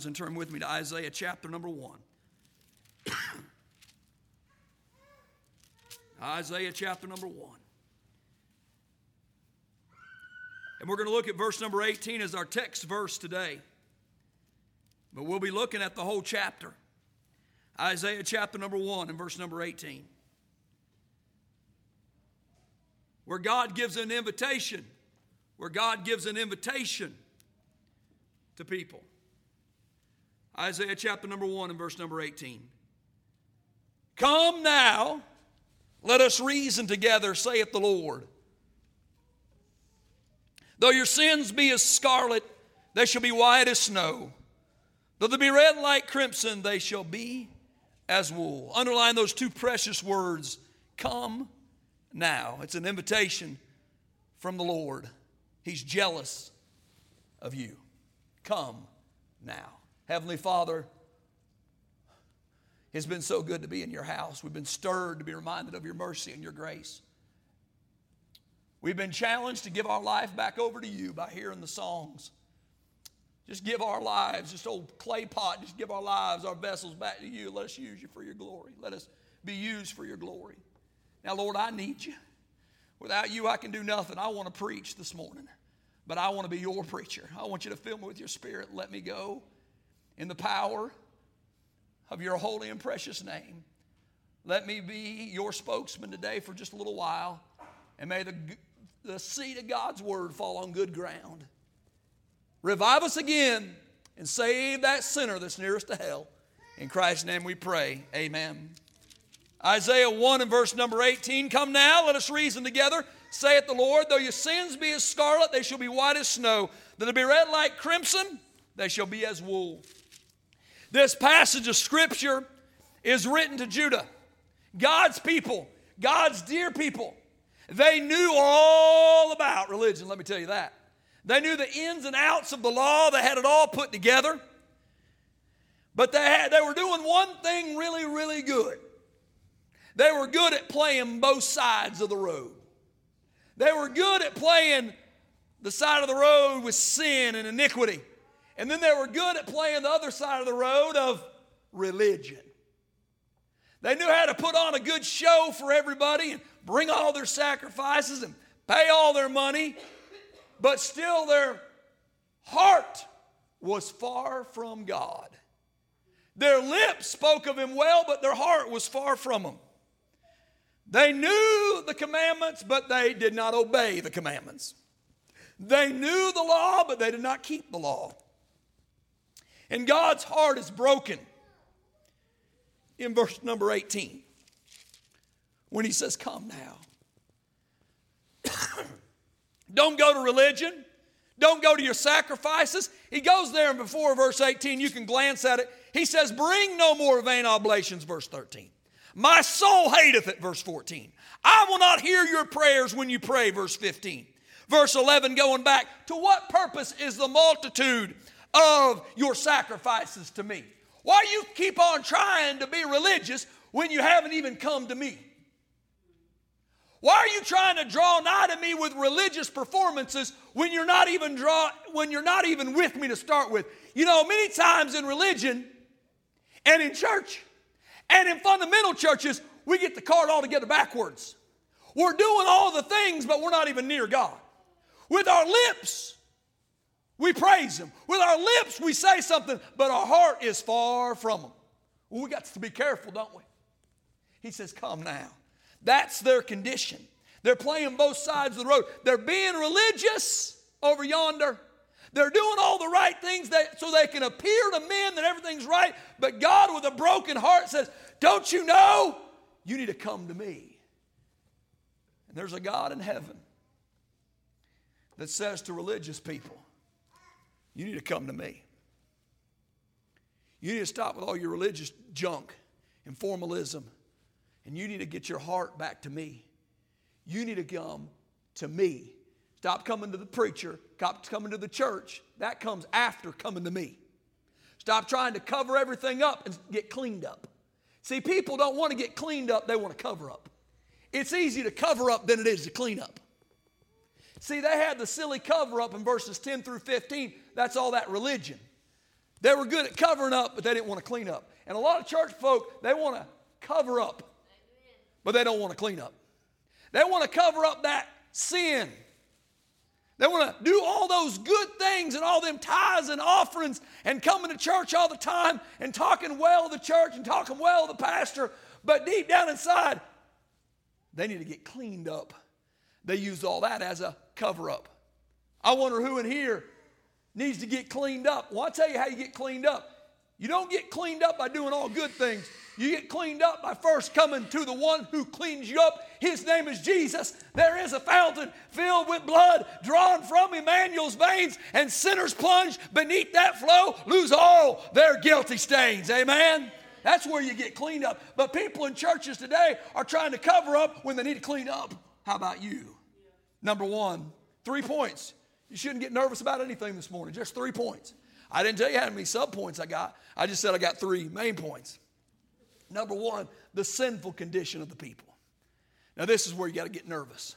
Bibles and turn with me to Isaiah chapter number 1. Isaiah chapter number 1. And we're going to look at verse number 18 as our text verse today. But we'll be looking at the whole chapter. Isaiah chapter number 1 and verse number 18. Where God gives an invitation. Where God gives an invitation to people. Isaiah chapter number 1 and verse number 18. Come now, let us reason together, saith the Lord. Though your sins be as scarlet, they shall be white as snow. Though they be red like crimson, they shall be as wool. Underline those two precious words, come now. It's an invitation from the Lord. He's jealous of you. Come now. Heavenly Father, it's been so good to be in your house. We've been stirred to be reminded of your mercy and your grace. We've been challenged to give our life back over to you by hearing the songs. Just give our lives, just old clay pot, just give our lives, our vessels back to you. Let us use you for your glory. Let us be used for your glory. Now, Lord, I need you. Without you, I can do nothing. I want to preach this morning, but I want to be your preacher. I want you to fill me with your spirit and let me go in the power of your holy and precious name. Let me be your spokesman today for just a little while, and may the seed of God's word fall on good ground. Revive us again and save that sinner that's nearest to hell. In Christ's name we pray. Amen. Isaiah 1 and verse number 18. Come now, let us reason together, saith the Lord. Though your sins be as scarlet, they shall be white as snow. Though they be red like crimson, they shall be as wool. This passage of Scripture is written to Judah, God's people, God's dear people. They knew all about religion, let me tell you that. They knew the ins and outs of the law. They had it all put together. But they were doing one thing really, really good. They were good at playing both sides of the road. They were good at playing the side of the road with sin and iniquity. And then they were good at playing the other side of the road of religion. They knew how to put on a good show for everybody and bring all their sacrifices and pay all their money. But still their heart was far from God. Their lips spoke of him well, but their heart was far from him. They knew the commandments, but they did not obey the commandments. They knew the law, but they did not keep the law. And God's heart is broken in verse number 18 when he says, come now. Don't go to religion. Don't go to your sacrifices. He goes there and before verse 18, you can glance at it. He says, bring no more vain oblations, verse 13. My soul hateth it, verse 14. I will not hear your prayers when you pray, verse 15. Verse 11, going back, to what purpose is the multitude of your sacrifices to me? Why you keep on trying to be religious when you haven't even come to me? Why are you trying to draw nigh to me with religious performances when you're not even with me to start with? You know, many times in religion and in church and in fundamental churches, we get the cart altogether backwards. We're doing all the things, but we're not even near God. With our lips, we praise him. With our lips, we say something, but our heart is far from him. Well, we got to be careful, don't we? He says, come now. That's their condition. They're playing both sides of the road. They're being religious over yonder. They're doing all the right things so they can appear to men that everything's right. But God with a broken heart says, don't you know? You need to come to me. And there's a God in heaven that says to religious people, you need to come to me. You need to stop with all your religious junk and formalism. And you need to get your heart back to me. You need to come to me. Stop coming to the preacher. Stop coming to the church. That comes after coming to me. Stop trying to cover everything up and get cleaned up. See, people don't want to get cleaned up. They want to cover up. It's easier to cover up than it is to clean up. See, they had the silly cover up in verses 10 through 15. That's all that religion. They were good at covering up, but they didn't want to clean up. And a lot of church folk, they want to cover up, but they don't want to clean up. They want to cover up that sin. They want to do all those good things and all them tithes and offerings and coming to church all the time and talking well of the church and talking well of the pastor. But deep down inside, they need to get cleaned up. They use all that as a cover up. I wonder who in here needs to get cleaned up. Well, I'll tell you how you get cleaned up. You don't get cleaned up by doing all good things. You get cleaned up by first coming to the one who cleans you up. His name is Jesus. There is a fountain filled with blood drawn from Emmanuel's veins, and sinners plunge beneath that flow lose all their guilty stains. Amen? That's where you get cleaned up. But people in churches today are trying to cover up when they need to clean up. How about you? Number one, 3 points. You shouldn't get nervous about anything this morning. Just 3 points. I didn't tell you how many sub-points I got. I just said I got 3 main points. Number one, the sinful condition of the people. Now this is where you got to get nervous.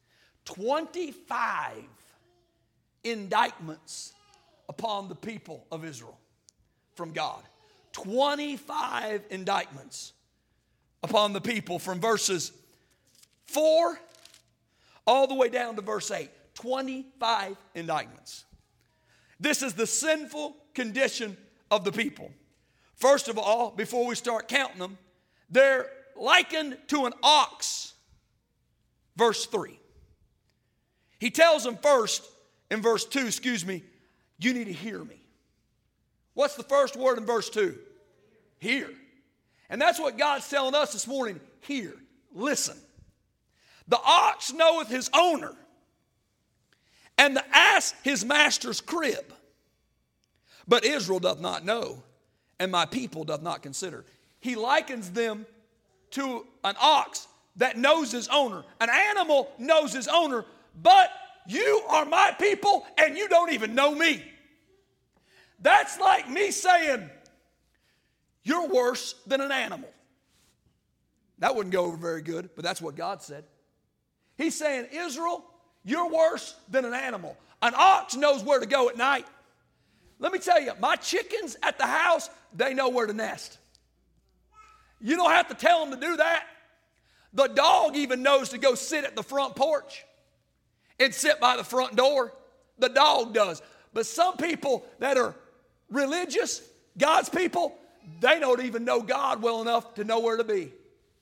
25 indictments upon the people of Israel from God. 25 indictments upon the people from verses 4 all the way down to verse 8. 25 indictments. This is the sinful condition of the people. First of all, before we start counting them, they're likened to an ox. Verse 3. He tells them first, in verse 2, you need to hear me. What's the first word in verse 2? Hear. And that's what God's telling us this morning. Hear. Listen. The ox knoweth his owner, and the ass his master's crib. But Israel doth not know, and my people doth not consider. He likens them to an ox that knows his owner. An animal knows his owner, but you are my people and you don't even know me. That's like me saying, you're worse than an animal. That wouldn't go over very good, but that's what God said. He's saying, Israel, you're worse than an animal. An ox knows where to go at night. Let me tell you, my chickens at the house, they know where to nest. You don't have to tell them to do that. The dog even knows to go sit at the front porch and sit by the front door. The dog does. But some people that are religious, God's people, they don't even know God well enough to know where to be.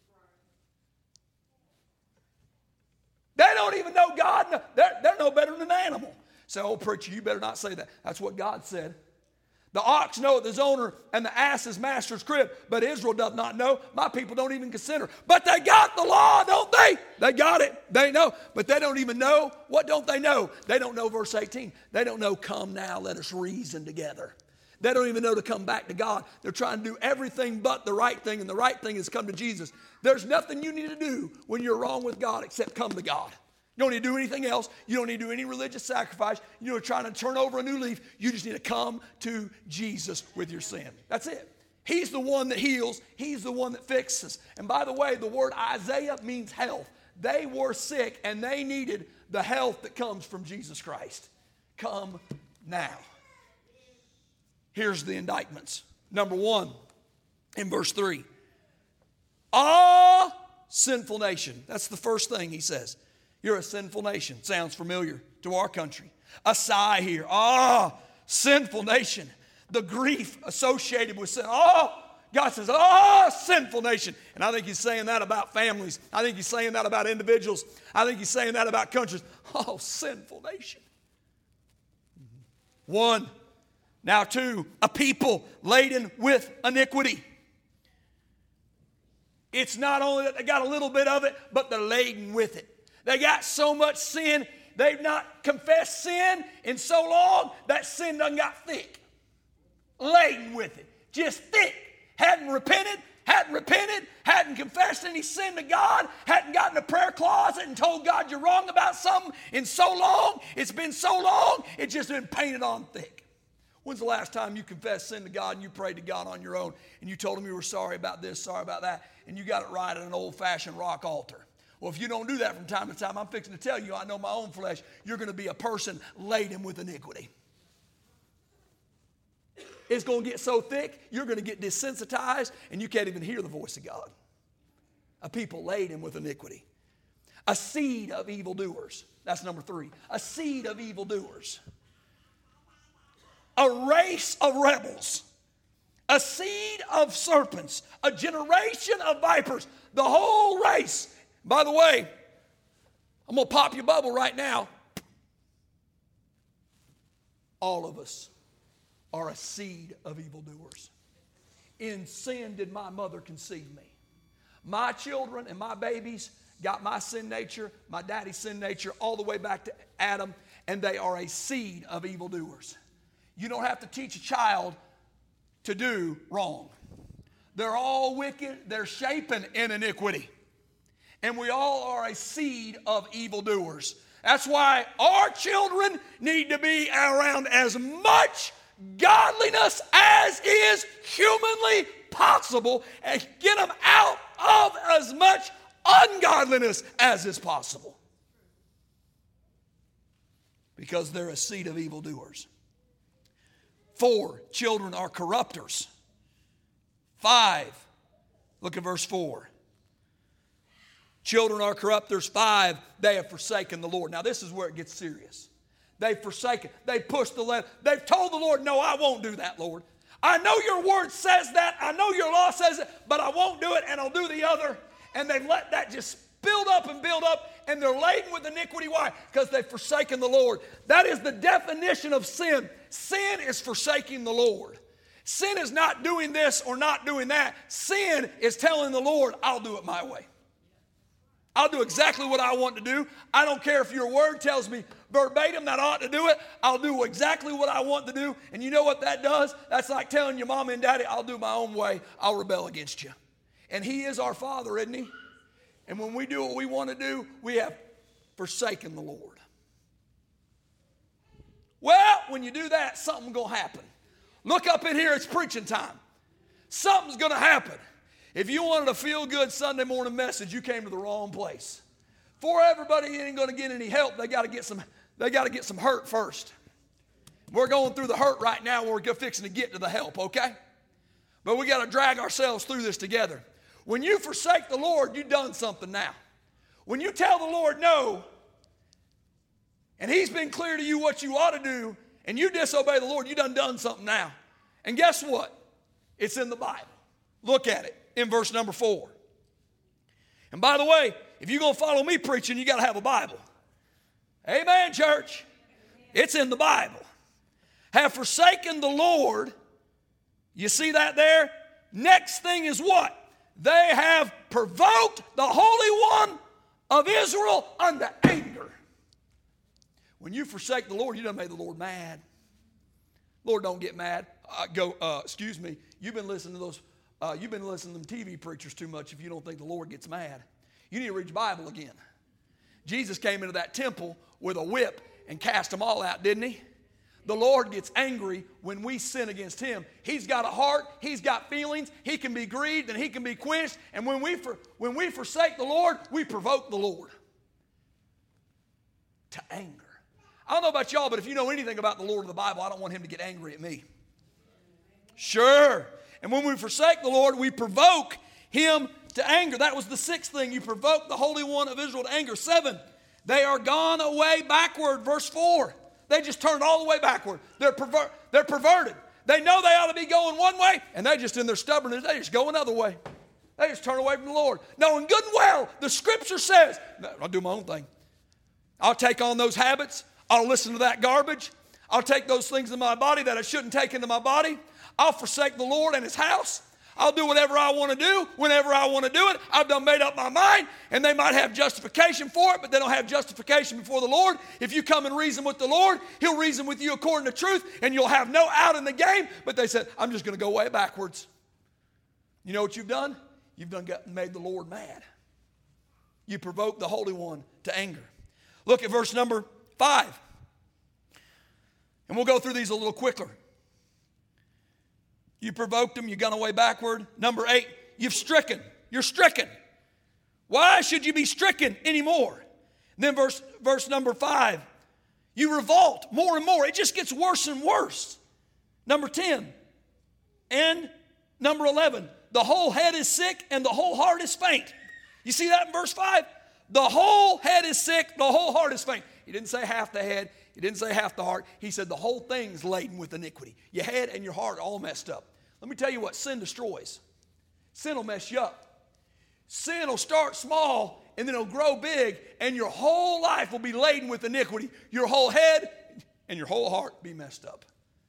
They don't even know God. They're no better than an animal. Say, oh, preacher, you better not say that. That's what God said. The ox knoweth his owner, and the ass his master's crib. But Israel doth not know. My people don't even consider. But they got the law, don't they? They got it. They know. But they don't even know. What don't they know? They don't know verse 18. They don't know, come now, let us reason together. They don't even know to come back to God. They're trying to do everything but the right thing, and the right thing is come to Jesus. There's nothing you need to do when you're wrong with God except come to God. You don't need to do anything else. You don't need to do any religious sacrifice. You're trying to turn over a new leaf. You just need to come to Jesus with your sin. That's it. He's the one that heals. He's the one that fixes. And by the way, the word Isaiah means health. They were sick and they needed the health that comes from Jesus Christ. Come now. Here's the indictments. Number one, in verse 3. Ah, sinful nation. That's the first thing he says. You're a sinful nation. Sounds familiar to our country. A sigh here. Ah, sinful nation. The grief associated with sin. Oh, God says, oh, sinful nation. And I think he's saying that about families. I think he's saying that about individuals. I think he's saying that about countries. Oh, sinful nation. 1. Now 2, a people laden with iniquity. It's not only that they got a little bit of it, but they're laden with it. They got so much sin, they've not confessed sin in so long, that sin done got thick. Laden with it. Just thick. Hadn't repented, hadn't confessed any sin to God, hadn't gotten a prayer closet and told God you're wrong about something in so long. It's been so long, it's just been painted on thick. When's the last time you confessed sin to God and you prayed to God on your own and you told him you were sorry about this, sorry about that, and you got it right at an old-fashioned rock altar? Well, if you don't do that from time to time, I'm fixing to tell you, I know my own flesh, you're going to be a person laden with iniquity. is going to get so thick, you're going to get desensitized, and you can't even hear the voice of God. A people laden with iniquity. A seed of evildoers. That's number 3. A seed of evildoers. A race of rebels. A seed of serpents. A generation of vipers. The whole race. By the way, I'm going to pop your bubble right now. All of us are a seed of evildoers. In sin did my mother conceive me. My children and my babies got my sin nature, my daddy's sin nature, all the way back to Adam, and they are a seed of evildoers. You don't have to teach a child to do wrong. They're all wicked. They're shapen in iniquity. And we all are a seed of evildoers. That's why our children need to be around as much godliness as is humanly possible and get them out of as much ungodliness as is possible. Because they're a seed of evildoers. 4, children are corrupters. 5, look at verse 4. Children are corrupters. 5, they have forsaken the Lord. Now this is where it gets serious. They've forsaken. They've pushed the left. They've told the Lord, no, I won't do that, Lord. I know your word says that. I know your law says it, but I won't do it, and I'll do the other. And they've let that just build up, and they're laden with iniquity. Why? Because they've forsaken the Lord. That is the definition of sin. Sin is forsaking the Lord. Sin is not doing this or not doing that. Sin is telling the Lord, I'll do it my way. I'll do exactly what I want to do. I don't care if your word tells me verbatim that I ought to do it. I'll do exactly what I want to do. And you know what that does? That's like telling your mom and daddy, I'll do my own way. I'll rebel against you. And he is our Father, isn't he? And when we do what we want to do, we have forsaken the Lord. Well, when you do that, something's going to happen. Look up in here, it's preaching time. Something's going to happen. If you wanted a feel-good Sunday morning message, you came to the wrong place. For everybody ain't going to get any help, they got to get some hurt first. We're going through the hurt right now, we're fixing to get to the help, okay? But we got to drag ourselves through this together. When you forsake the Lord, you've done something now. When you tell the Lord no, and he's been clear to you what you ought to do, and you disobey the Lord, you done something now. And guess what? It's in the Bible. Look at it in verse number 4. And by the way, if you're going to follow me preaching, you got to have a Bible. Amen, church. It's in the Bible. Have forsaken the Lord. You see that there? Next thing is what? They have provoked the Holy One of Israel unto anger. When you forsake the Lord, you done made the Lord mad. Lord, don't get mad. Excuse me. You've been listening to those. You've been listening to them TV preachers too much if you don't think the Lord gets mad. You need to read your Bible again. Jesus came into that temple with a whip and cast them all out, didn't he? The Lord gets angry when we sin against him. He's got a heart. He's got feelings. He can be grieved and he can be quenched. And when we forsake the Lord, we provoke the Lord to anger. I don't know about y'all, but if you know anything about the Lord of the Bible, I don't want him to get angry at me. Sure. And when we forsake the Lord, we provoke him to anger. That was the 6th thing. You provoke the Holy One of Israel to anger. 7, they are gone away backward. Verse 4. They just turned all the way backward. They're perverted. They know they ought to be going one way, and they just in their stubbornness, they just go another way. They just turn away from the Lord. Knowing good and well, the Scripture says, I'll do my own thing. I'll take on those habits. I'll listen to that garbage. I'll take those things in my body that I shouldn't take into my body. I'll forsake the Lord and his house. I'll do whatever I want to do, whenever I want to do it. I've done made up my mind, and they might have justification for it, but they don't have justification before the Lord. If you come and reason with the Lord, he'll reason with you according to truth, and you'll have no out in the game. But they said, I'm just going to go way backwards. You know what you've done? You've made the Lord mad. You provoked the Holy One to anger. Look at verse number 5. And we'll go through these a little quicker. You provoked them, you've gone away backward. Number 8, you're stricken. Why should you be stricken anymore? And then verse number 5, you revolt more and more. It just gets worse and worse. Number 10, And number 11, the whole head is sick and the whole heart is faint. You see that in verse 5? The whole head is sick, the whole heart is faint. He didn't say half the head. He didn't say half the heart. He said the whole thing's laden with iniquity. Your head and your heart are all messed up. Let me tell you what sin destroys. Sin will mess you up. Sin will start small and then it'll grow big, and your whole life will be laden with iniquity. Your whole head and your whole heart be messed up.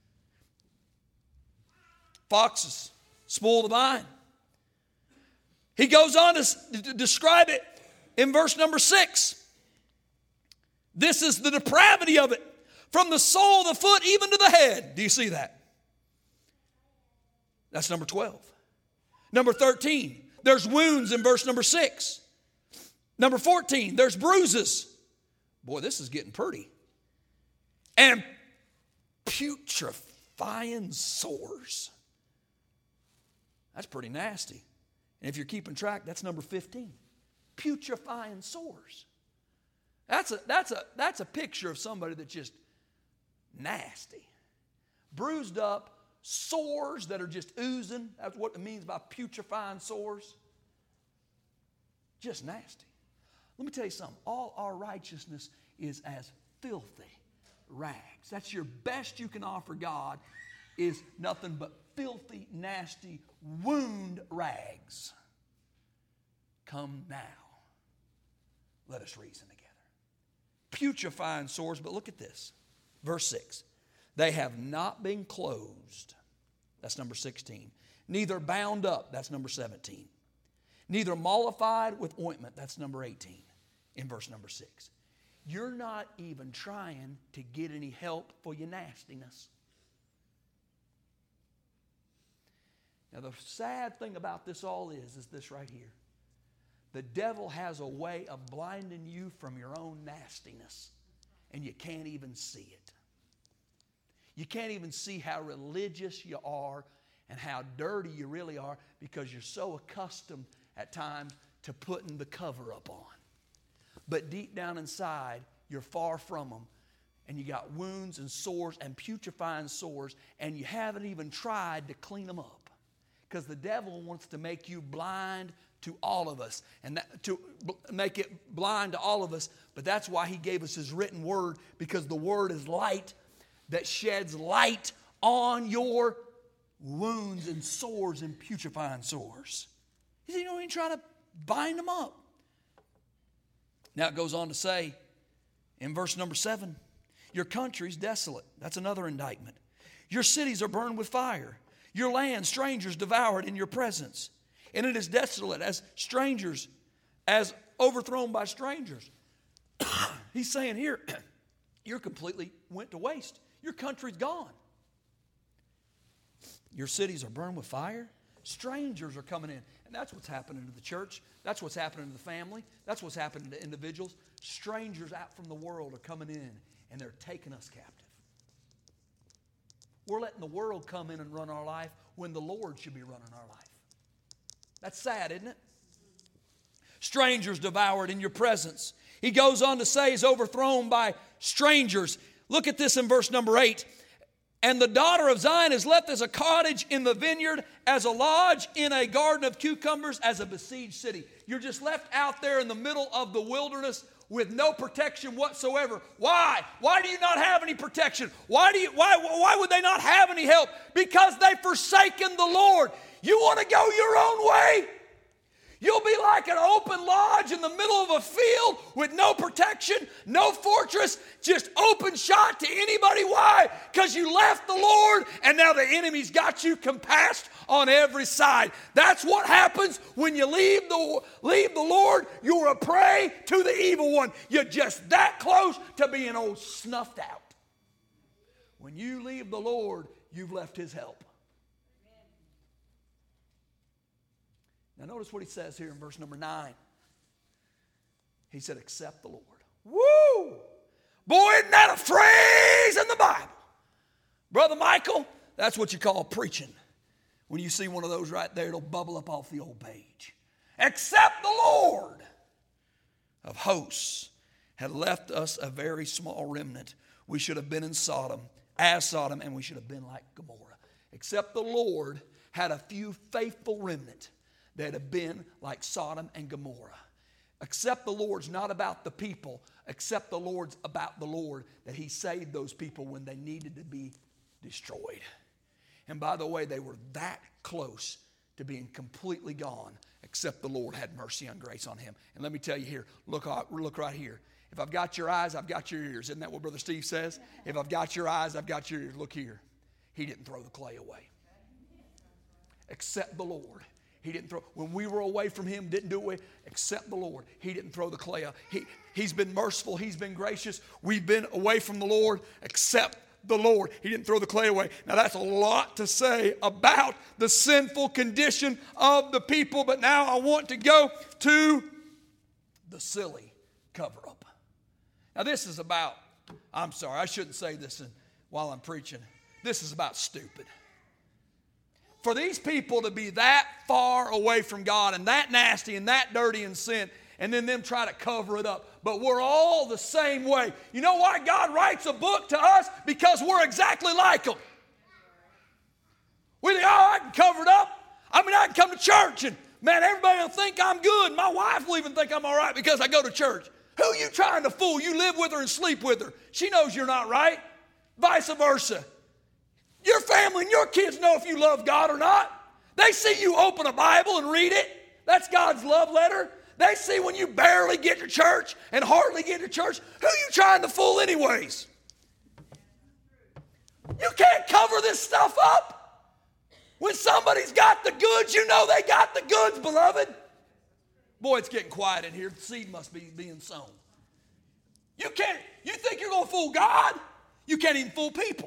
Foxes spoil the vine. He goes on to describe it in verse number 6. This is the depravity of it. From the sole of the foot even to the head. Do you see that? That's number 12. Number 13, there's wounds in verse number 6. Number 14, there's bruises. Boy, this is getting pretty. And putrefying sores. That's pretty nasty. And if you're keeping track, that's number 15. Putrefying sores. That's a picture of somebody that's just nasty. Bruised up, sores that are just oozing. That's what it means by putrefying sores. Just nasty. Let me tell you something. All our righteousness is as filthy rags. That's your best you can offer God, is nothing but filthy, nasty, wound rags. Come now. Let us reason together. Putrefying sores, but look at this. Verse 6. They have not been closed. That's number 16. Neither bound up. That's number 17. Neither mollified with ointment. That's number 18 in verse number 6. You're not even trying to get any help for your nastiness. Now the sad thing about this all is this right here. The devil has a way of blinding you from your own nastiness, and you can't even see it. You can't even see how religious you are and how dirty you really are because you're so accustomed at times to putting the cover up on. But deep down inside, you're far from them, and you got wounds and sores and putrefying sores, and you haven't even tried to clean them up. Because the devil wants to make you blind to all of us, and to make it blind to all of us. But that's why he gave us his written word, because the word is light that sheds light on your wounds and sores and putrefying sores. He said, you don't even try to bind them up. Now it goes on to say in verse number 7, your country's desolate. That's another indictment. Your cities are burned with fire. Your land, strangers devoured in your presence. And it is desolate as strangers, as overthrown by strangers. He's saying here, you're completely went to waste. Your country's gone. Your cities are burned with fire. Strangers are coming in. And that's what's happening to the church. That's what's happening to the family. That's what's happening to individuals. Strangers out from the world are coming in, and they're taking us captive. We're letting the world come in and run our life when the Lord should be running our life. That's sad, isn't it? Strangers devoured in your presence. He goes on to say he's overthrown by strangers. Look at this in verse number 8. And the daughter of Zion is left as a cottage in the vineyard, as a lodge in a garden of cucumbers, as a besieged city. You're just left out there in the middle of the wilderness with no protection whatsoever. Why? Why do you not have any protection? Why would they not have any help? Because they've forsaken the Lord. You want to go your own way? You'll be like an open lodge in the middle of a field with no protection, no fortress, just open shot to anybody. Why? Because you left the Lord and now the enemy's got you compassed on every side. That's what happens when you leave the Lord. You're a prey to the evil one. You're just that close to being old snuffed out. When you leave the Lord, you've left his help. Now notice what he says here in verse number 9. He said, accept the Lord. Woo! Boy, isn't that a phrase in the Bible? Brother Michael, that's what you call preaching. When you see one of those right there, it'll bubble up off the old page. Except the Lord of hosts had left us a very small remnant. We should have been in Sodom, as Sodom, and we should have been like Gomorrah. Except the Lord had a few faithful remnant that have been like Sodom and Gomorrah. Except the Lord's not about the people, except the Lord's about the Lord, that he saved those people when they needed to be destroyed. And by the way, they were that close to being completely gone, except the Lord had mercy and grace on him. And let me tell you here, look right here. If I've got your eyes, I've got your ears. Isn't that what Brother Steve says? If I've got your eyes, I've got your ears. Look here. He didn't throw the clay away. Except the Lord. He didn't throw, when we were away from him, didn't do it, except the Lord. He didn't throw the clay out. He's been merciful. He's been gracious. We've been away from the Lord, except the Lord. He didn't throw the clay away. Now that's a lot to say about the sinful condition of the people, but now I want to go to the silly cover-up. Now this is about, I'm sorry, I shouldn't say this while I'm preaching. This is about stupid. For these people to be that far away from God and that nasty and that dirty in sin, and then them try to cover it up. But we're all the same way. You know why God writes a book to us? Because we're exactly like them. We think, I can cover it up. I can come to church and, man, everybody will think I'm good. My wife will even think I'm all right because I go to church. Who are you trying to fool? You live with her and sleep with her. She knows you're not right. Vice versa. Your family and your kids know if you love God or not. They see you open a Bible and read it. That's God's love letter. They see when you barely get to church and hardly get to church. Who are you trying to fool anyways? You can't cover this stuff up. When somebody's got the goods, you know they got the goods, beloved. Boy, it's getting quiet in here. The seed must be being sown. You think you're going to fool God? You can't even fool people.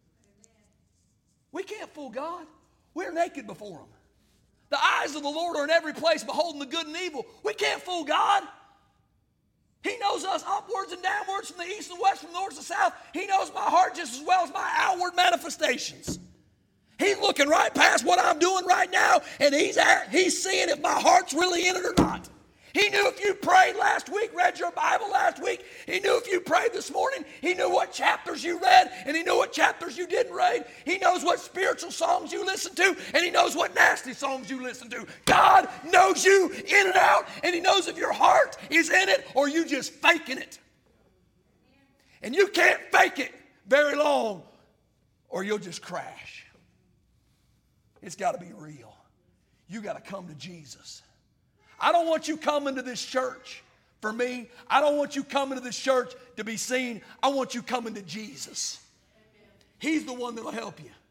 We can't fool God. We're naked before him. The eyes of the Lord are in every place, beholding the good and evil. We can't fool God. He knows us upwards and downwards, from the east and west, from north to south. He knows my heart just as well as my outward manifestations. He's looking right past what I'm doing right now, and he's seeing if my heart's really in it or not. He knew if you prayed last week, read your Bible last week. He knew if you prayed this morning. He knew what chapters you read, and he knew what chapters you didn't read. He knows what spiritual songs you listen to, and he knows what nasty songs you listen to. God knows you in and out, and he knows if your heart is in it or you just faking it. And you can't fake it very long or you'll just crash. It's got to be real. You got to come to Jesus. I don't want you coming to this church for me. I don't want you coming to this church to be seen. I want you coming to Jesus. He's the one that will help you.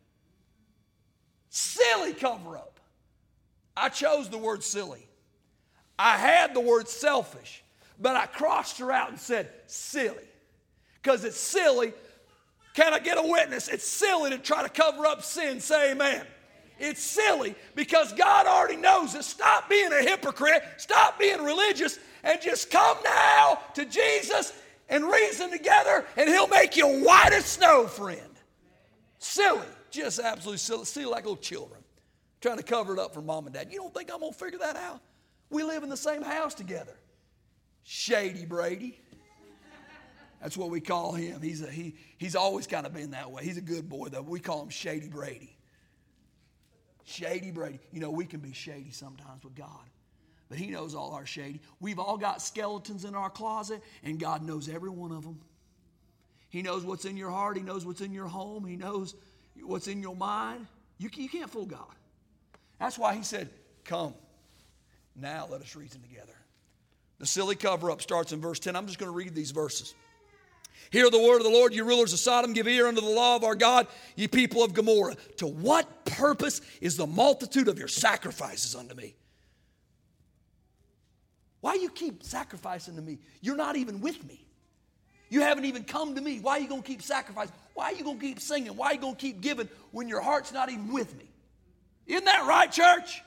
Silly cover-up. I chose the word silly. I had the word selfish, but I crossed her out and said silly. Because it's silly. Can I get a witness? It's silly to try to cover up sin. Say amen. It's silly because God already knows it. Stop being a hypocrite. Stop being religious and just come now to Jesus and reason together and he'll make you white as snow, friend. Silly. Just absolutely silly. Silly like little children. Trying to cover it up for mom and dad. You don't think I'm going to figure that out? We live in the same house together. Shady Brady. That's what we call him. He's always kind of been that way. He's a good boy, though. We call him Shady Brady. Shady Brady. You know, we can be shady sometimes with God. But he knows all our shady. We've all got skeletons in our closet, and God knows every one of them. He knows what's in your heart. He knows what's in your home. He knows what's in your mind. You can't fool God. That's why he said, come. Now let us reason together. The silly cover-up starts in verse 10. I'm just going to read these verses. Hear the word of the Lord, you rulers of Sodom. Give ear unto the law of our God, ye people of Gomorrah. To what purpose is the multitude of your sacrifices unto me? Why you keep sacrificing to me? You're not even with me. You haven't even come to me. Why are you going to keep sacrificing? Why are you going to keep singing? Why are you going to keep giving when your heart's not even with me? Isn't that right, church?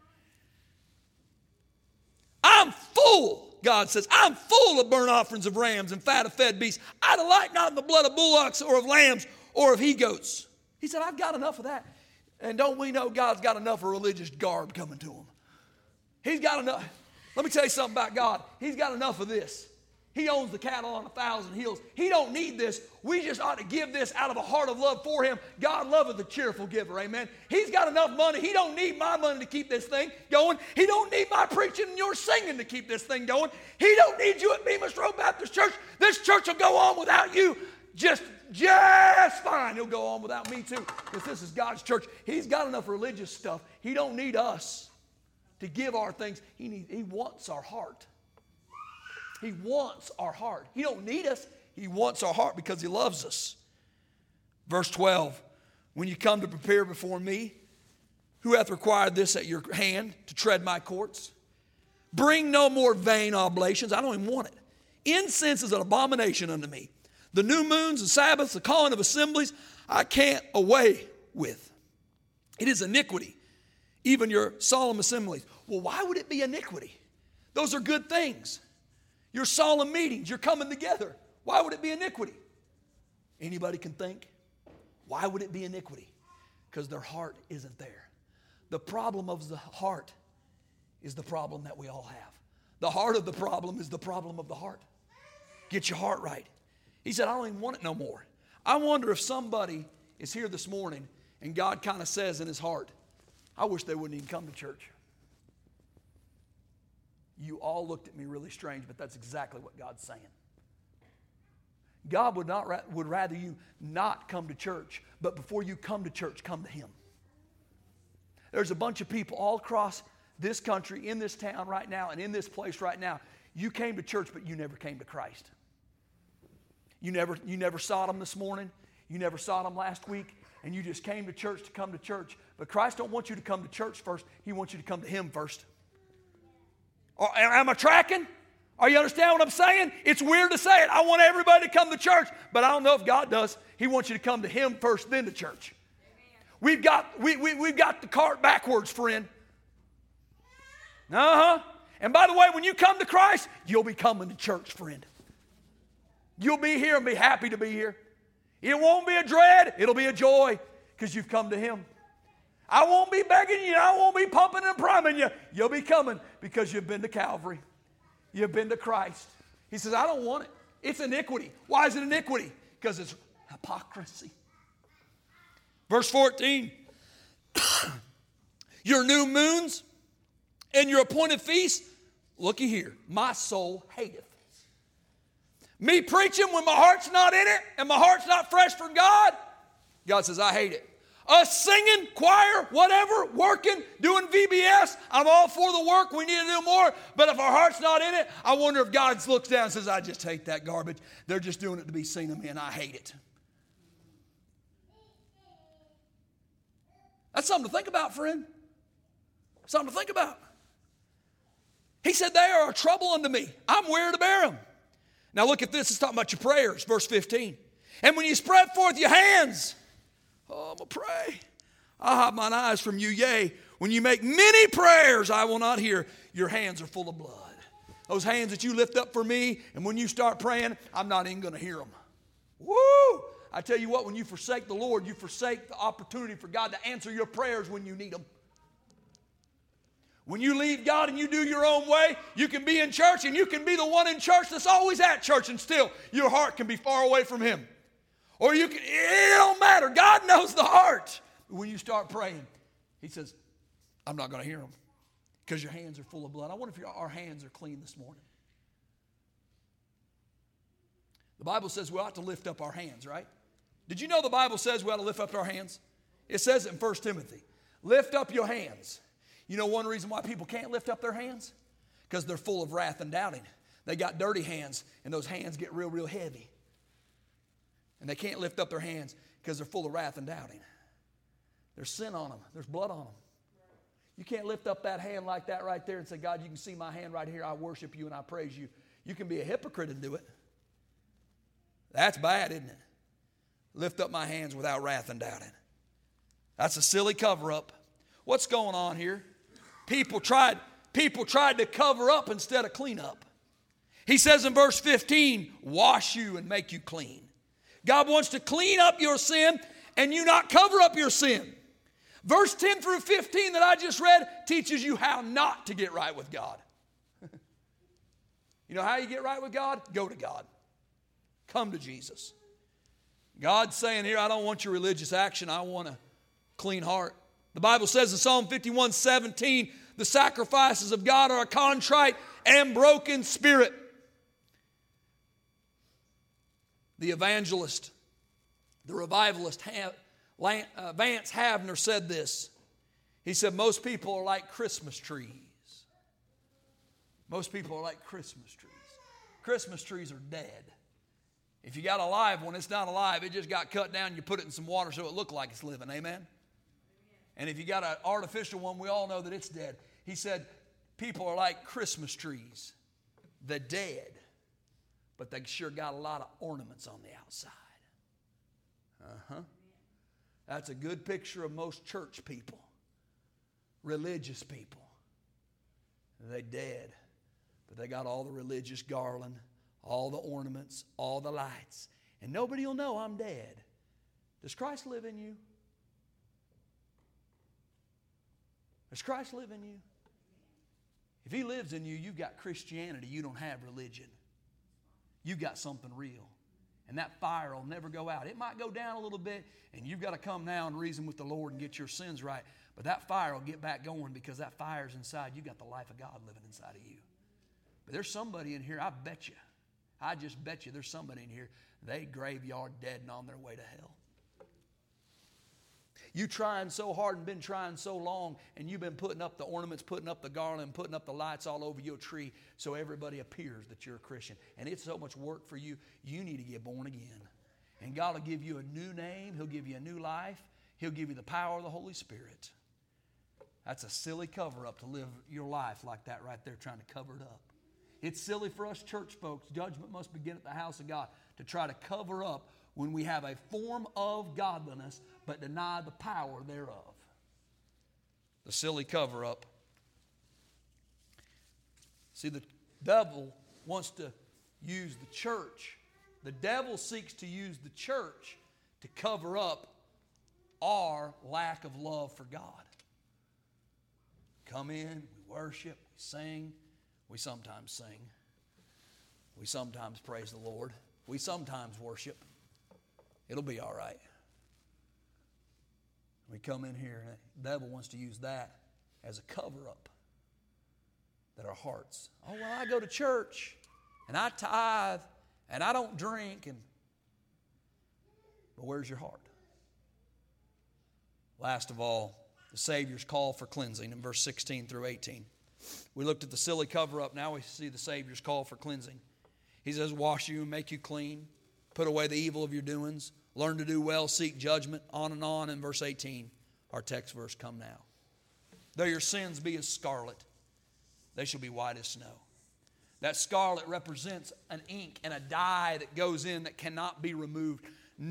I'm full. God says, I'm full of burnt offerings of rams and fat of fed beasts. I delight not in the blood of bullocks or of lambs or of he-goats. He said, I've got enough of that. And don't we know God's got enough of religious garb coming to him? He's got enough. Let me tell you something about God. He's got enough of this. He owns the cattle on 1,000 hills. He don't need this. We just ought to give this out of a heart of love for him. God loveth a cheerful giver, amen. He's got enough money. He don't need my money to keep this thing going. He don't need my preaching and your singing to keep this thing going. He don't need you at Bemis Road Baptist Church. This church will go on without you just fine. He'll go on without me too, because this is God's church. He's got enough religious stuff. He don't need us to give our things. He wants our heart. He wants our heart. He don't need us. He wants our heart because he loves us. Verse 12, when you come to prepare before me, who hath required this at your hand to tread my courts? Bring no more vain oblations. I don't even want it. Incense is an abomination unto me. The new moons and Sabbaths, the calling of assemblies, I can't away with. It is iniquity, even your solemn assemblies. Well, why would it be iniquity? Those are good things. Your solemn meetings, you're coming together. Why would it be iniquity? Anybody can think. Why would it be iniquity? Because their heart isn't there. The problem of the heart is the problem that we all have. The heart of the problem is the problem of the heart. Get your heart right. He said, I don't even want it no more. I wonder if somebody is here this morning and God kind of says in his heart, I wish they wouldn't even come to church. You all looked at me really strange, but that's exactly what God's saying. God would rather you not come to church, but before you come to church, come to him. There's a bunch of people all across this country, in this town right now, and in this place right now. You came to church, but you never came to Christ. You never saw them this morning. You never saw them last week, and you just came to church to come to church. But Christ don't want you to come to church first. He wants you to come to him first. Am I tracking? Are you understand what I'm saying? It's weird to say it. I want everybody to come to church, but I don't know if God does. He wants you to come to him first, then to church. We've got the cart backwards, friend. And by the way, when you come to Christ, you'll be coming to church, friend. You'll be here and be happy to be here. It won't be a dread. It'll be a joy because you've come to him. I won't be begging you. I won't be pumping and priming you. You'll be coming because you've been to Calvary. You've been to Christ. He says, I don't want it. It's iniquity. Why is it iniquity? Because it's hypocrisy. Verse 14. Your new moons and your appointed feasts, looky here, my soul hateth. Me preaching when my heart's not in it and my heart's not fresh for God, God says, I hate it. Us singing, choir, whatever, working, doing VBS, I'm all for the work. We need to do more. But if our heart's not in it, I wonder if God looks down and says, I just hate that garbage. They're just doing it to be seen of me and I hate it. That's something to think about, friend. Something to think about. He said, they are a trouble unto me. I'm weary to bear them. Now look at this. It's talking about your prayers, verse 15. And when you spread forth your hands, oh, I'm going to pray. I'll hide mine eyes from you, yea. When you make many prayers, I will not hear. Your hands are full of blood. Those hands that you lift up for me, and when you start praying, I'm not even going to hear them. Woo! I tell you what, when you forsake the Lord, you forsake the opportunity for God to answer your prayers when you need them. When you leave God and you do your own way, you can be in church and you can be the one in church that's always at church, and still your heart can be far away from Him. Or you can, it don't matter. God knows the heart. But when you start praying, He says, I'm not going to hear them because your hands are full of blood. I wonder if our hands are clean this morning. The Bible says we ought to lift up our hands, right? Did you know the Bible says we ought to lift up our hands? It says it in 1 Timothy. Lift up your hands. You know one reason why people can't lift up their hands? Because they're full of wrath and doubting. They got dirty hands, and those hands get real, real heavy. And they can't lift up their hands because they're full of wrath and doubting. There's sin on them. There's blood on them. You can't lift up that hand like that right there and say, God, you can see my hand right here. I worship you and I praise you. You can be a hypocrite and do it. That's bad, isn't it? Lift up my hands without wrath and doubting. That's a silly cover-up. What's going on here? People tried to cover up instead of clean up. He says in verse 15, wash you and make you clean. God wants to clean up your sin and you not cover up your sin. Verse 10 through 15 that I just read teaches you how not to get right with God. You know how you get right with God? Go to God. Come to Jesus. God's saying here, I don't want your religious action. I want a clean heart. The Bible says in Psalm 51:17, the sacrifices of God are a contrite and broken spirit. The evangelist, the revivalist, Vance Havner said this. He said, most people are like Christmas trees. Most people are like Christmas trees. Christmas trees are dead. If you got a live one, it's not alive. It just got cut down. You put it in some water so it looked like it's living. Amen? And if you got an artificial one, we all know that it's dead. He said, people are like Christmas trees. They're dead, but they sure got a lot of ornaments on the outside. That's a good picture of most church people, religious people. They're dead, but they got all the religious garland, all the ornaments, all the lights, and nobody will know I'm dead. Does Christ live in you? Does Christ live in you? If He lives in you, you've got Christianity. You don't have religion. You've got something real. And that fire will never go out. It might go down a little bit, and you've got to come now and reason with the Lord and get your sins right. But that fire will get back going because that fire's inside. You've got the life of God living inside of you. But there's somebody in here, I bet you, I just bet you there's somebody in here, they graveyard dead and on their way to hell. You trying so hard and been trying so long, and you've been putting up the ornaments, putting up the garland, putting up the lights all over your tree so everybody appears that you're a Christian. And it's so much work for you, you need to get born again. And God will give you a new name. He'll give you a new life. He'll give you the power of the Holy Spirit. That's a silly cover-up to live your life like that right there, trying to cover it up. It's silly for us church folks. Judgment must begin at the house of God to try to cover up when we have a form of godliness but deny the power thereof. The silly cover-up. See, the devil wants to use the church. The devil seeks to use the church to cover up our lack of love for God. Come in, we worship, we sing. We sometimes sing. We sometimes praise the Lord. We sometimes worship. It'll be all right. We come in here, and the devil wants to use that as a cover-up. That our hearts, oh, well, I go to church, and I tithe, and I don't drink, but where's your heart? Last of all, the Savior's call for cleansing in verse 16 through 18. We looked at the silly cover-up. Now we see the Savior's call for cleansing. He says, wash you and make you clean. Put away the evil of your doings. Learn to do well, seek judgment. On and on in verse 18. Our text verse, come now. Though your sins be as scarlet, they shall be white as snow. That scarlet represents an ink and a dye that goes in that cannot be removed.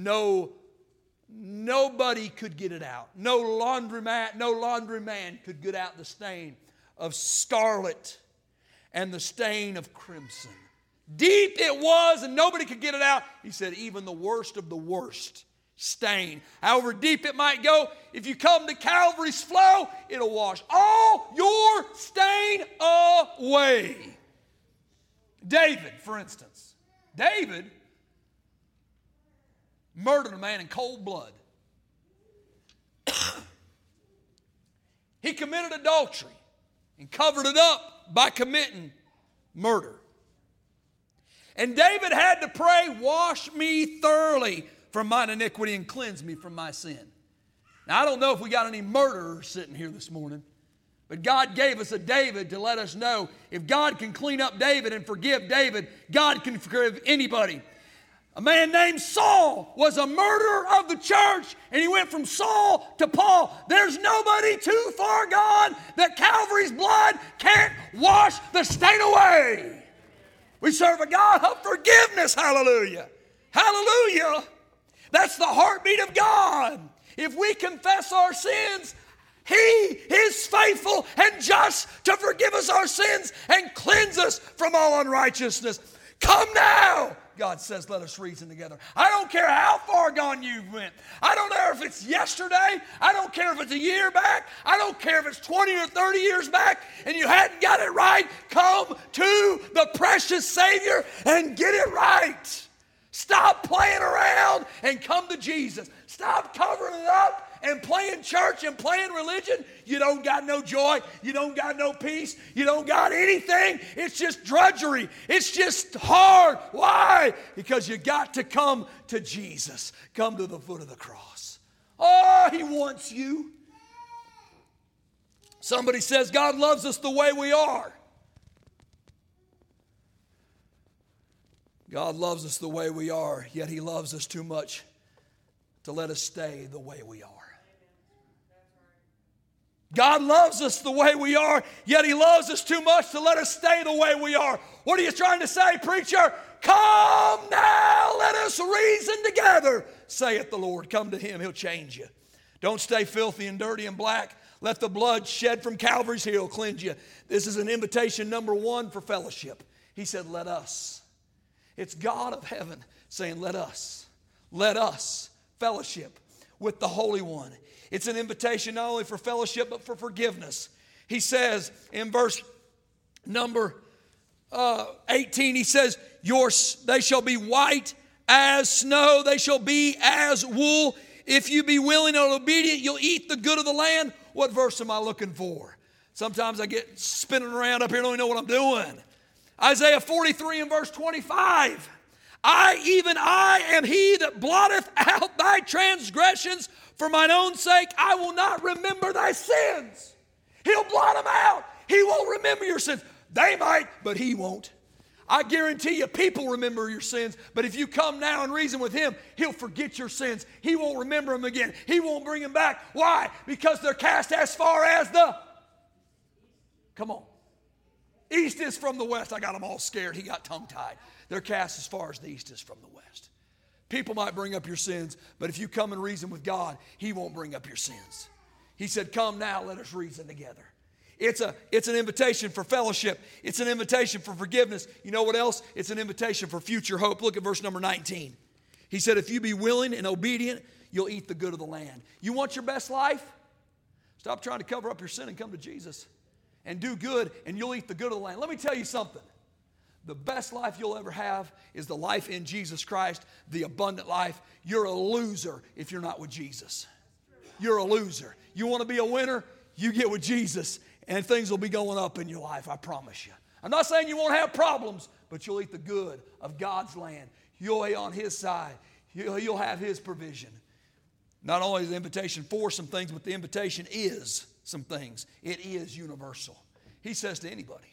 Nobody could get it out. No laundryman could get out the stain of scarlet and the stain of crimson. Deep it was, and nobody could get it out. He said, even the worst of the worst stain, however deep it might go, if you come to Calvary's flow, it'll wash all your stain away. David, for instance. David murdered a man in cold blood. He committed adultery and covered it up by committing murder. And David had to pray, wash me thoroughly from mine iniquity and cleanse me from my sin. Now, I don't know if we got any murderers sitting here this morning, but God gave us a David to let us know if God can clean up David and forgive David, God can forgive anybody. A man named Saul was a murderer of the church, and he went from Saul to Paul. There's nobody too far gone that Calvary's blood can't wash the stain away. We serve a God of forgiveness. Hallelujah. Hallelujah. That's the heartbeat of God. If we confess our sins, He is faithful and just to forgive us our sins and cleanse us from all unrighteousness. Come now God says, let us reason together. I don't care how far gone you went. I don't care if it's yesterday. I don't care if it's a year back. I don't care if it's 20 or 30 years back and you hadn't got it right. Come to the precious Savior and get it right. Stop playing around and come to Jesus. Stop covering it up and playing church and playing religion. You don't got no joy. You don't got no peace. You don't got anything. It's just drudgery. It's just hard. Why? Because you got to come to Jesus. Come to the foot of the cross. Oh, He wants you. Somebody says God loves us the way we are. God loves us the way we are, yet He loves us too much to let us stay the way we are. God loves us the way we are, yet He loves us too much to let us stay the way we are. What are you trying to say, preacher? Come now, let us reason together, saith the Lord. Come to Him, He'll change you. Don't stay filthy and dirty and black. Let the blood shed from Calvary's hill cleanse you. This is an invitation number one for fellowship. He said, let us. It's God of heaven saying, let us fellowship with the Holy One. It's an invitation not only for fellowship, but for forgiveness. He says in verse number 18, he says, they shall be white as snow. They shall be as wool. If you be willing and obedient, you'll eat the good of the land. What verse am I looking for? Sometimes I get spinning around up here and don't even know what I'm doing. Isaiah 43 and verse 25. I am He that blotteth out thy transgressions. For mine own sake, I will not remember thy sins. He'll blot them out. He won't remember your sins. They might, but He won't. I guarantee you, people remember your sins, but if you come now and reason with Him, He'll forget your sins. He won't remember them again. He won't bring them back. Why? Because they're cast as far as the... Come on. East is from the west. I got them all scared. He got tongue-tied. They're cast as far as the east is from the west. People might bring up your sins, but if you come and reason with God, He won't bring up your sins. He said, come now, let us reason together. It's an invitation for fellowship. It's an invitation for forgiveness. You know what else? It's an invitation for future hope. Look at verse number 19. He said, if you be willing and obedient, you'll eat the good of the land. You want your best life? Stop trying to cover up your sin and come to Jesus. And do good, and you'll eat the good of the land. Let me tell you something. The best life you'll ever have is the life in Jesus Christ, the abundant life. You're a loser if you're not with Jesus. You're a loser. You want to be a winner? You get with Jesus, and things will be going up in your life, I promise you. I'm not saying you won't have problems, but you'll eat the good of God's land. You'll be on His side. You'll have His provision. Not only is the invitation for some things, but the invitation is some things. It is universal. He says to anybody,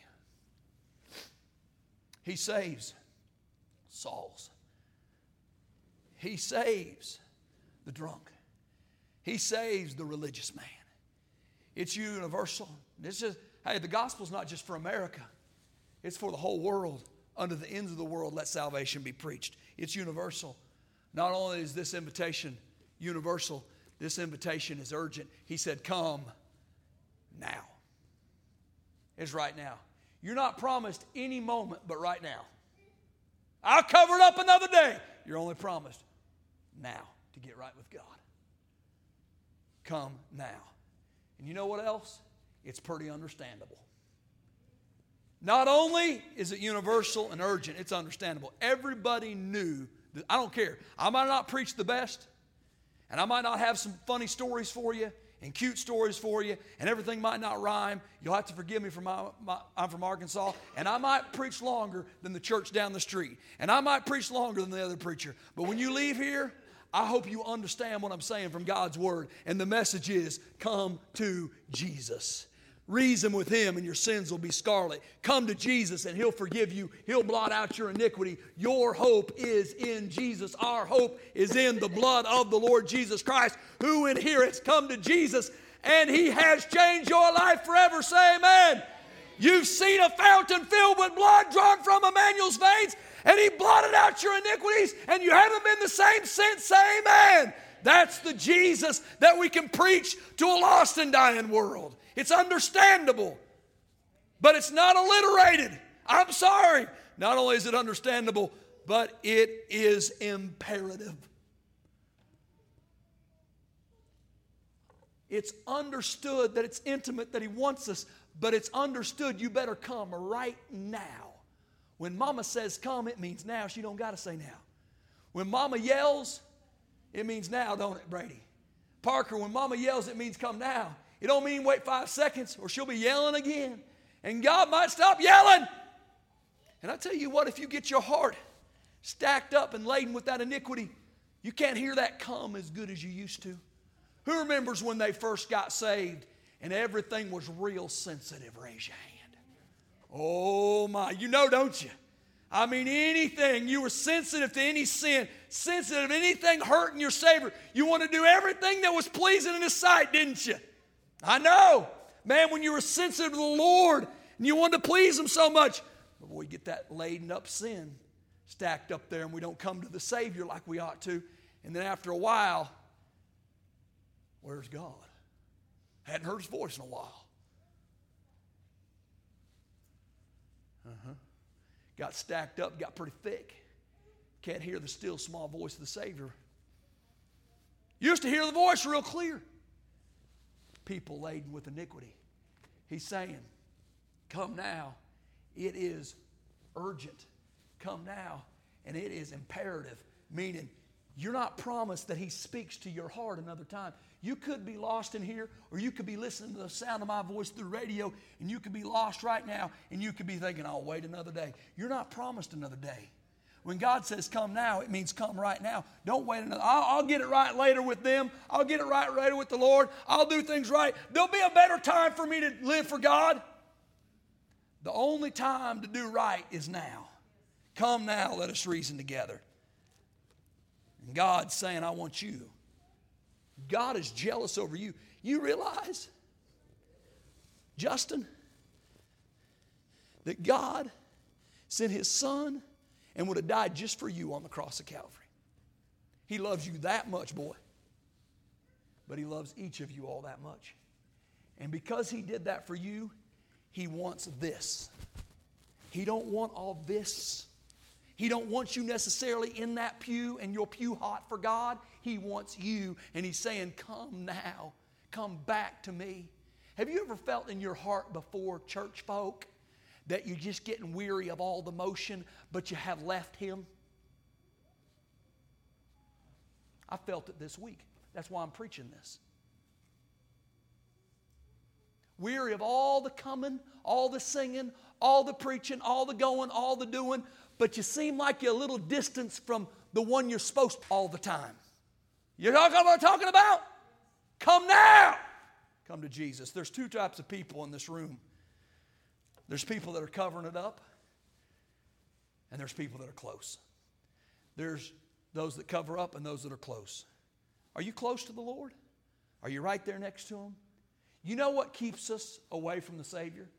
He saves souls. He saves the drunk. He saves the religious man. It's universal. Hey, the gospel's not just for America. It's for the whole world. Under the ends of the world, let salvation be preached. It's universal. Not only is this invitation universal, this invitation is urgent. He said, come now. It's right now. You're not promised any moment but right now. I'll cover it up another day. You're only promised now to get right with God. Come now. And you know what else? It's pretty understandable. Not only is it universal and urgent, it's understandable. Everybody knew that. I don't care. I might not preach the best, and I might not have some funny stories for you and cute stories for you, and everything might not rhyme. You'll have to forgive me, I'm from Arkansas, and I might preach longer than the church down the street, and I might preach longer than the other preacher. But when you leave here, I hope you understand what I'm saying from God's Word, and the message is, come to Jesus. Reason with Him and your sins will be scarlet. Come to Jesus and He'll forgive you. He'll blot out your iniquity. Your hope is in Jesus. Our hope is in the blood of the Lord Jesus Christ, who inherits. Come to Jesus and He has changed your life forever. Say amen. You've seen a fountain filled with blood drawn from Emmanuel's veins, and He blotted out your iniquities, and you haven't been the same since. Say amen. That's the Jesus that we can preach to a lost and dying world. It's understandable, but it's not alliterated. I'm sorry. Not only is it understandable, but it is imperative. It's understood that it's intimate, that He wants us, but it's understood you better come right now. When Mama says come, it means now. She don't got to say now. When Mama yells, it means now, don't it, Brady? Parker, when Mama yells, it means come now. It don't mean wait 5 seconds or she'll be yelling again. And God might stop yelling. And I tell you what, if you get your heart stacked up and laden with that iniquity, you can't hear that come as good as you used to. Who remembers when they first got saved and everything was real sensitive? Raise your hand. Oh my, you know, don't you? I mean, anything, you were sensitive to any sin, sensitive to anything hurting your Savior. You want to do everything that was pleasing in His sight, didn't you? I know. Man, when you were sensitive to the Lord and you wanted to please Him so much, but we get that laden up sin stacked up there and we don't come to the Savior like we ought to. And then after a while, where's God? Hadn't heard His voice in a while. Got stacked up, got pretty thick. Can't hear the still small voice of the Savior. Used to hear the voice real clear. People laden with iniquity. He's saying, come now. It is urgent. Come now. And it is imperative. Meaning, you're not promised that He speaks to your heart another time. You could be lost in here, or you could be listening to the sound of my voice through radio, and you could be lost right now, and you could be thinking, I'll wait another day. You're not promised another day. When God says come now, it means come right now. Don't wait another. I'll get it right later with them. I'll get it right later with the Lord. I'll do things right. There'll be a better time for me to live for God. The only time to do right is now. Come now, let us reason together. And God's saying, I want you. God is jealous over you. You realize, Justin, that God sent His Son and would have died just for you on the cross of Calvary. He loves you that much, boy. But He loves each of you all that much. And because He did that for you, He wants this. He don't want all this. He don't want you necessarily in that pew and your pew hot for God. He wants you, and He's saying, come now. Come back to me. Have you ever felt in your heart before, church folk, that you're just getting weary of all the motion, but you have left Him? I felt it this week. That's why I'm preaching this. Weary of all the coming, all the singing, all the preaching, all the going, all the doing, but you seem like you're a little distance from the one you're supposed to all the time. You know what I'm talking about? Come now. Come to Jesus. There's two types of people in this room. There's people that are covering it up, and there's people that are close. There's those that cover up and those that are close. Are you close to the Lord? Are you right there next to Him? You know what keeps us away from the Savior?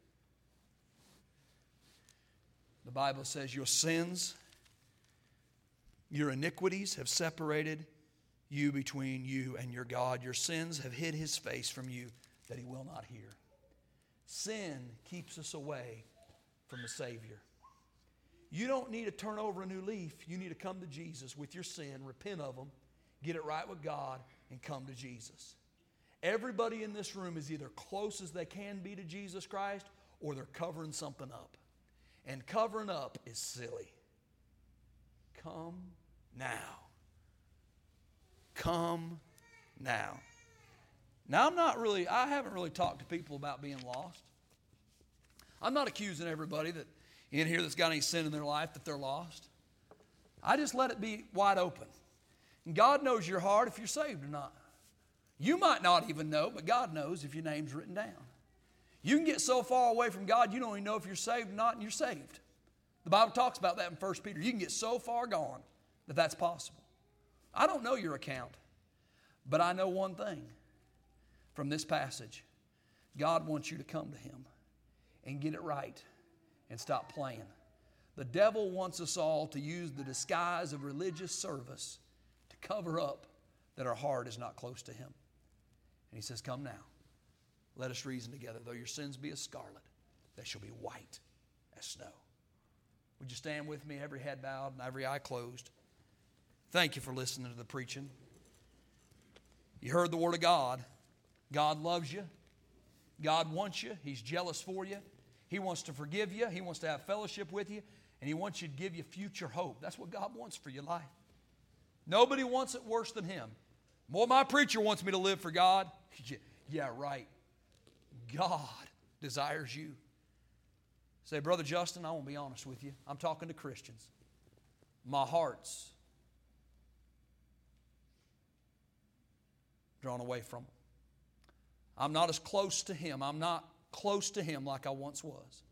The Bible says your sins, your iniquities have separated you between you and your God. Your sins have hid His face from you that He will not hear. Sin keeps us away from the Savior. You don't need to turn over a new leaf. You need to come to Jesus with your sin, repent of them, get it right with God, and come to Jesus. Everybody in this room is either close as they can be to Jesus Christ, or they're covering something up. And covering up is silly. Come now. Come now. Now, I haven't really talked to people about being lost. I'm not accusing everybody that in here that's got any sin in their life that they're lost. I just let it be wide open. And God knows your heart if you're saved or not. You might not even know, but God knows if your name's written down. You can get so far away from God, you don't even know if you're saved or not, and you're saved. The Bible talks about that in 1 Peter. You can get so far gone that that's possible. I don't know your account, but I know one thing from this passage. God wants you to come to Him and get it right and stop playing. The devil wants us all to use the disguise of religious service to cover up that our heart is not close to Him. And He says, come now. Let us reason together. Though your sins be as scarlet, they shall be white as snow. Would you stand with me, every head bowed and every eye closed? Thank you for listening to the preaching. You heard the Word of God. God loves you. God wants you. He's jealous for you. He wants to forgive you. He wants to have fellowship with you. And He wants you to give you future hope. That's what God wants for your life. Nobody wants it worse than Him. Boy, my preacher wants me to live for God. Yeah, right. God desires you. Say, Brother Justin, I want to be honest with you. I'm talking to Christians. My heart's drawn away from Him. I'm not as close to Him. I'm not close to Him like I once was.